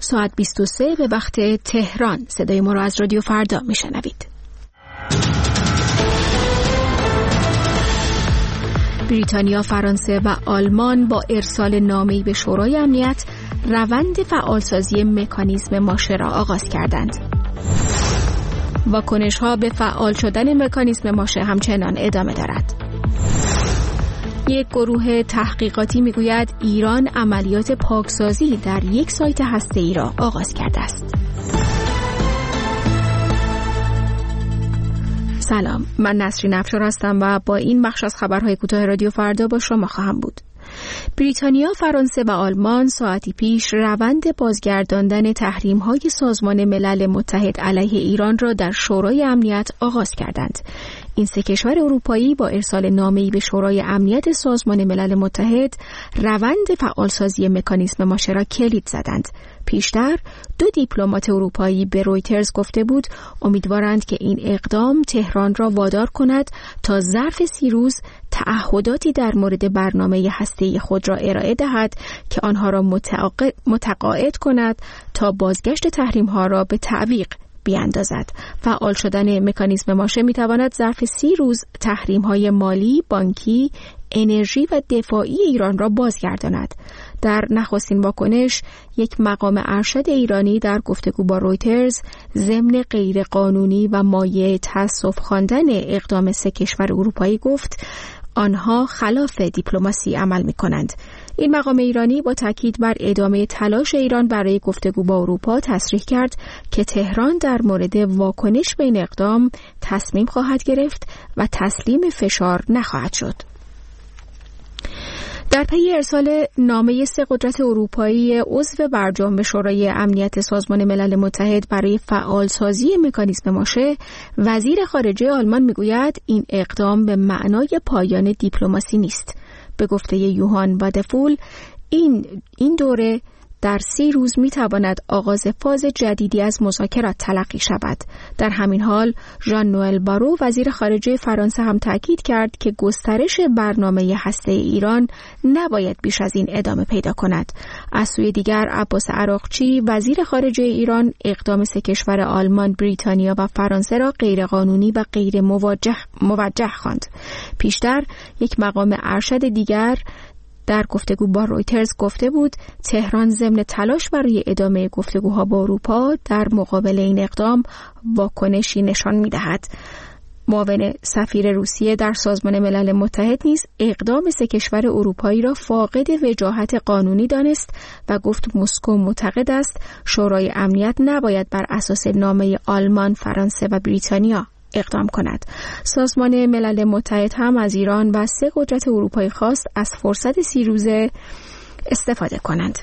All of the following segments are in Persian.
ساعت 23 به وقت تهران. صدای ما را از رادیو فردا میشنوید. بریتانیا، فرانسه و آلمان با ارسال نامه‌ای به شورای امنیت روند فعالسازی مکانیزم ماشه را آغاز کردند. واکنش‌ها به فعال شدن مکانیزم ماشه همچنان ادامه دارد. یک گروه تحقیقاتی میگوید ایران عملیات پاکسازی در یک سایت هسته‌ای را آغاز کرده است. سلام، من نسرین افشار هستم و با این بخش از خبرهای کوتاه رادیو فردا با شما خواهم بود. بریتانیا، فرانسه و آلمان ساعتی پیش روند بازگرداندن تحریم‌های سازمان ملل متحد علیه ایران را در شورای امنیت آغاز کردند. این سه کشور اروپایی با ارسال نامه‌ای به شورای امنیت سازمان ملل متحد روند فعالسازی مکانیزم ماشه را کلید زدند. پیشتر دو دیپلمات اروپایی به رویترز گفته بود امیدوارند که این اقدام تهران را وادار کند تا ظرف 30 روز تعهداتی در مورد برنامه هسته‌ای خود را ارائه دهد که آنها را متقاعد کند تا بازگشت تحریم‌ها را به تعویق بیاندازد. فعال شدن مکانیزم ماشه میتواند ظرف 30 روز تحریم‌های مالی، بانکی، انرژی و دفاعی ایران را بازگرداند. در نخستین واکنش، یک مقام ارشد ایرانی در گفتگو با رویترز ضمن غیرقانونی و مایه تأسف خواندن اقدام سه کشور اروپایی گفت آنها خلاف دیپلماسی عمل می‌کنند. این مقام ایرانی با تاکید بر ادامه تلاش ایران برای گفتگو با اروپا تصریح کرد که تهران در مورد واکنش به این اقدام تصمیم خواهد گرفت و تسلیم فشار نخواهد شد. در پی ارسال نامه سه قدرت اروپایی عضو برجام به شورای امنیت سازمان ملل متحد برای فعالسازی مکانیزم ماشه، وزیر خارجه آلمان میگوید این اقدام به معنای پایان دیپلماسی نیست. به گفته یوهان وادفول این دوره در 30 روز میتواند آغاز فاز جدیدی از مذاکرات تلقی شود. در همین حال ژان نوئل بارو وزیر خارجه فرانسه هم تاکید کرد که گسترش برنامه هسته ایران نباید بیش از این ادامه پیدا کند. از سوی دیگر عباس عراقچی وزیر خارجه ایران اقدام سه کشور آلمان، بریتانیا و فرانسه را غیرقانونی و غیر موجه خواند. پیشتر یک مقام ارشد دیگر در گفتگو با رویترز گفته بود تهران ضمن تلاش برای ادامه گفتگوها با اروپا در مقابل این اقدام واکنشی نشان می‌دهد. معاون سفیر روسیه در سازمان ملل متحد نیز اقدام سه کشور اروپایی را فاقد وجاهت قانونی دانست و گفت مسکو معتقد است شورای امنیت نباید بر اساس نامه آلمان، فرانسه و بریتانیا اقدام کند. سازمان ملل متحد هم از ایران و سه قدرت اروپایی خواست از فرصت 30 روزه استفاده کنند.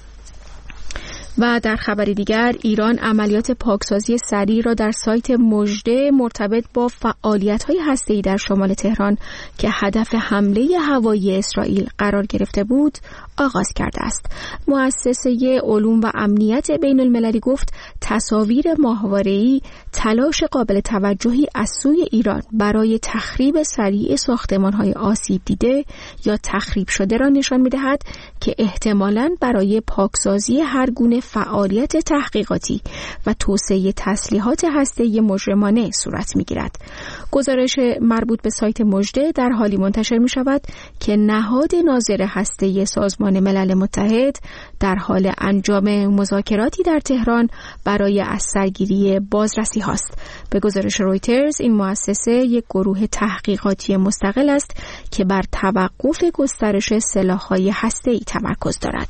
و در خبر دیگر، ایران عملیات پاکسازی سریع را در سایت مژده مرتبط با فعالیت‌های هسته‌ای در شمال تهران که هدف حمله هوایی اسرائیل قرار گرفته بود آغاز کرده است. مؤسسه علوم و امنیت بین المللی گفت تصاویر ماهواره‌ای تلاش قابل توجهی از سوی ایران برای تخریب سریع ساختمان‌های آسیب دیده یا تخریب شده را نشان می‌دهد که احتمالاً برای پاکسازی هر گونه فعالیت تحقیقاتی و توسعه تسلیحات هسته‌ای مجرمانه صورت می‌گیرد. گزارش مربوط به سایت مژده در حالی منتشر می‌شود که نهاد ناظر هسته‌ای سازمان ملل متحد در حال انجام مذاکراتی در تهران برای از سرگیری بازرسی هاست. به گزارش رویترز این مؤسسه یک گروه تحقیقاتی مستقل است که بر توقف گسترش سلاح‌های هسته‌ای تمرکز دارد.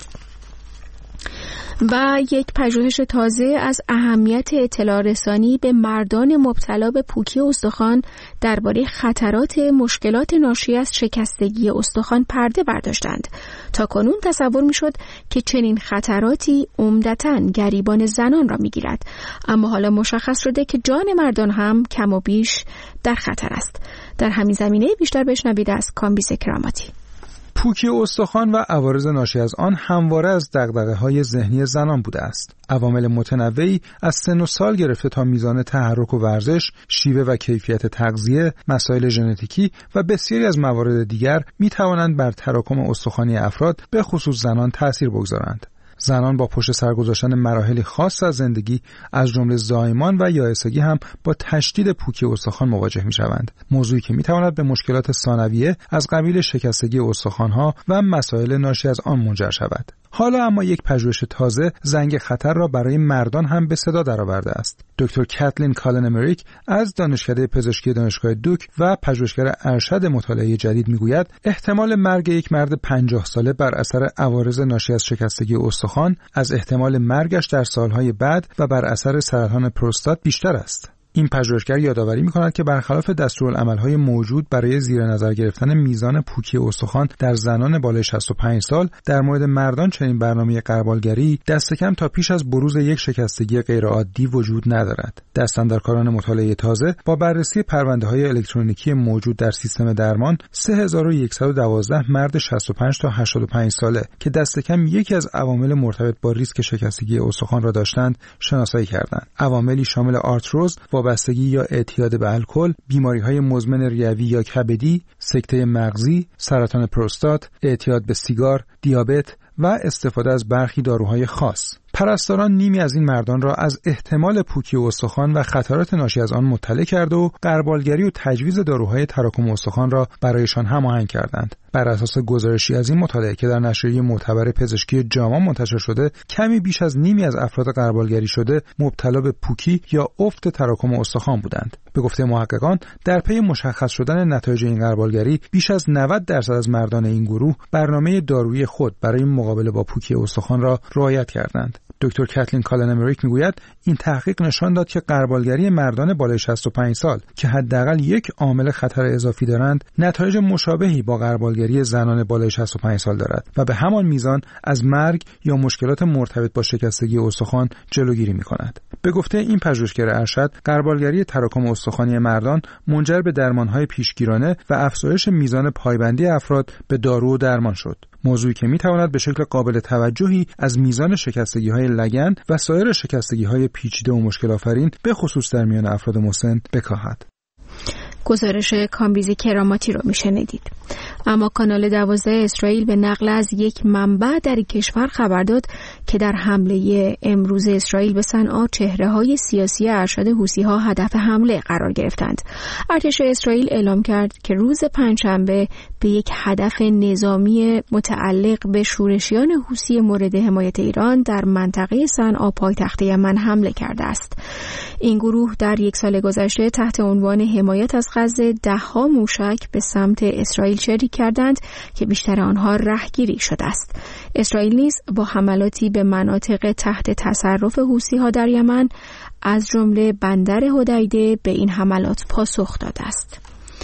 و یک پژوهش تازه از اهمیت اطلاع رسانی به مردان مبتلا به پوکی استخوان درباره خطرات مشکلات ناشی از شکستگی استخوان پرده برداشتند. تاکنون تصور میشد که چنین خطراتی عمدتاً گریبان زنان را میگیرد، اما حالا مشخص شده که جان مردان هم کم و بیش در خطر است. در همین زمینه بیشتر بشنوید از کامبیز کراماتی. پوکی استخوان و عوارض ناشی از آن همواره از دغدغه‌های ذهنی زنان بوده است. عوامل متنوعی از سن و سال گرفته تا میزان تحرک و ورزش، شیوه و کیفیت تغذیه، مسائل ژنتیکی و بسیاری از موارد دیگر می‌توانند بر تراکم استخوانی افراد به خصوص زنان تأثیر بگذارند. زنان با پشت سر گذاشتن مراحلی خاص از زندگی از جمله زایمان و یائسگی هم با تشدید پوکی استخوان مواجه می‌شوند. موضوعی که می‌تواند به مشکلات ثانویه از قبیل شکستگی استخوان‌ها و مسائل ناشی از آن منجر شود. حالا اما یک پژوهش تازه زنگ خطر را برای مردان هم به صدا درآورده است. دکتر کاتلین کالن امریک از دانشکده پزشکی دانشگاه دوک و پژوهشگر ارشد مطالعه جدید میگوید احتمال مرگ یک مرد 50 ساله بر اثر عوارض ناشی از شکستگی استخوان از احتمال مرگش در سالهای بعد و بر اثر سرطان پروستات بیشتر است. این پژوهشگر یادآوری می‌کند که برخلاف دستورالعمل‌های موجود برای زیر نظر گرفتن میزان پوکی استخوان در زنان بالای 65 سال، در مورد مردان چنین برنامه غربالگری دست کم تا پیش از بروز یک شکستگی غیرعادی وجود ندارد. دستاندرکاران مطالعه تازه با بررسی پرونده‌های الکترونیکی موجود در سیستم درمان 3112 مرد 65 تا 85 ساله که دست کم یکی از عوامل مرتبط با ریسک شکستگی استخوان را داشتند شناسایی کردند. عواملی شامل آرتروز، وابستگی یا اعتیاد به الکل، بیماری‌های مزمن ریوی یا کبدی، سکته مغزی، سرطان پروستات، اعتیاد به سیگار، دیابت و استفاده از برخی داروهای خاص. پرستاران نیمی از این مردان را از احتمال پوکی استخوان و خطرات ناشی از آن مطلع کرده و غربالگری و تجویز داروهای تراکم استخوان را برایشان هماهنگ کردند. بر اساس گزارشی از این مطالعه که در نشریه معتبر پزشکی جاما منتشر شده، کمی بیش از نیمی از افراد غربالگری شده مبتلا به پوکی یا افت تراکم استخوان بودند. به گفته محققان، در پی مشخص شدن نتایج این غربالگری، بیش از 90% از مردان این گروه برنامه دارویی خود برای مقابله با پوکی استخوان را رعایت کردند. دکتر کاتلین کالن امریک میگوید این تحقیق نشان داد که غربالگری مردان بالای 65 سال که حداقل یک عامل خطر اضافی دارند، نتایج مشابهی با غربالگری زنان بالای 65 سال دارد و به همان میزان از مرگ یا مشکلات مرتبط با شکستگی استخوان جلوگیری می‌کند. به گفته این پژوهشگر ارشد، غربالگری تراکم استخوانی مردان منجر به درمان‌های پیشگیرانه و افزایش میزان پایبندی افراد به دارو و درمان شد. موضوعی که میتواند به شکل قابل توجهی از میزان شکستگی‌های لگن و سایر شکستگی‌های پیچیده و مشکل آفرین به خصوص در میان افراد مسن بکاهد. گزارش کامبیز کراماتی رو میشنیدید. اما کانال 12 اسرائیل به نقل از یک منبع در این کشور خبر داد که در حمله امروز اسرائیل به صنعا چهره‌های سیاسی ارشد حوثی‌ها هدف حمله قرار گرفتند. ارتش اسرائیل اعلام کرد که روز پنجشنبه به یک هدف نظامی متعلق به شورشیان حوثی مورد حمایت ایران در منطقه صنعا پایتخت یمن حمله کرده است. این گروه در یک سال گذشته تحت عنوان حمایت از غزه ده‌ها موشک به سمت اسرائیل شلیک کردند که بیشتر آنها رهگیری شده است. اسرائیل نیز با حملاتی به مناطق تحت تصرف حوثی‌ها در یمن از جمله بندر حدیده به این حملات پاسخ داده است.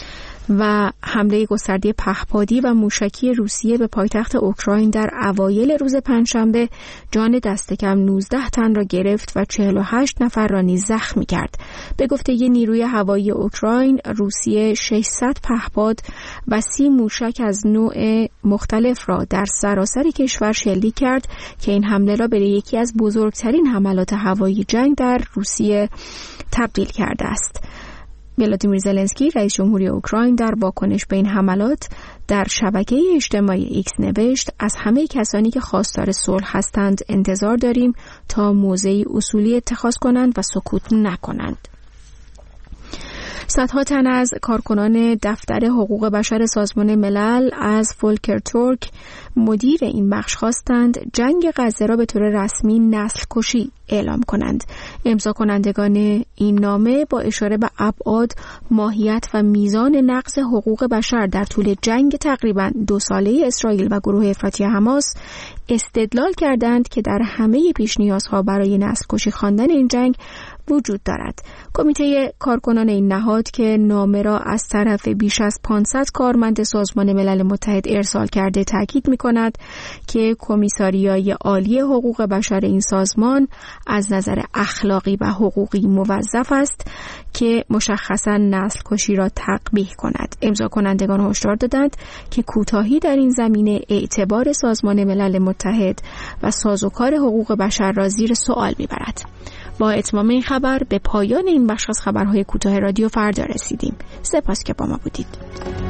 و حمله گسترده پهپادی و موشکی روسیه به پایتخت اوکراین در اوایل روز پنجشنبه جان دست کم 19 تن را گرفت و 48 نفر را نیز زخمی کرد. به گفته نیروی هوایی اوکراین، روسیه 600 پهپاد و 30 موشک از نوع مختلف را در سراسر کشور شلیک کرد که این حمله را به یکی از بزرگترین حملات هوایی جنگ در روسیه تبدیل کرده است. ولادیمیر زلنسکی رئیس جمهوری اوکراین در واکنش به این حملات در شبکه اجتماعی ایکس نوشت: از همه کسانی که خواستار صلح هستند انتظار داریم تا موضعی اصولی اتخاذ کنند و سکوت نکنند. صدها تن از کارکنان دفتر حقوق بشر سازمان ملل از فولکر تورک، مدیر این بخش، خواستند جنگ غزه را به طور رسمی نسل کشی اعلام کنند. امضا کنندگان این نامه با اشاره به ابعاد، ماهیت و میزان نقض حقوق بشر در طول جنگ تقریباً 2 ساله اسرائیل و گروه افراطی حماس استدلال کردند که در همه پیش نیازها برای نسل کشی خواندن این جنگ وجود دارد. کمیته کارکنان این نهاد که نامه را از طرف بیش از 500 کارمند سازمان ملل متحد ارسال کرده تاکید می‌کند که کمیساریای عالی حقوق بشر این سازمان از نظر اخلاقی و حقوقی موظف است که مشخصاً نسل کشی را تقبیح کند. امضا کنندگان هشدار دادند که کوتاهی در این زمینه اعتبار سازمان ملل متحد و سازوکار حقوق بشر را زیر سوال می‌برد. با اتمام این خبر به پایان این بخش از خبرهای کوتاه رادیو فردا رسیدیم. سپاس که با ما بودید.